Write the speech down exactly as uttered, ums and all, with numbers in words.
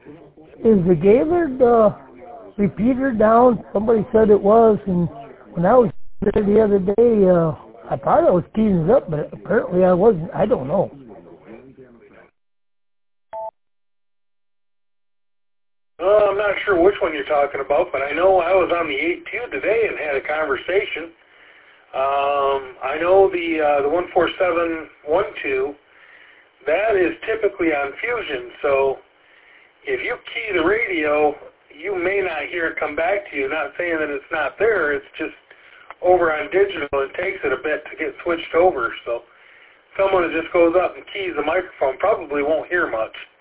Is the Gaylord uh, repeater down? Somebody said it was, and when I was there the other day, uh, I thought I was keying it up, but apparently I wasn't. I don't know. Uh, I'm not sure which one you're talking about, but I know I was on the eight two today and had a conversation. Um, I know the uh, the one four seven one two, that is typically on Fusion, so if you key the radio, you may not hear it come back to you. Not saying that it's not there, it's just over on digital, it takes it a bit to get switched over, so someone that just goes up and keys the microphone probably won't hear much.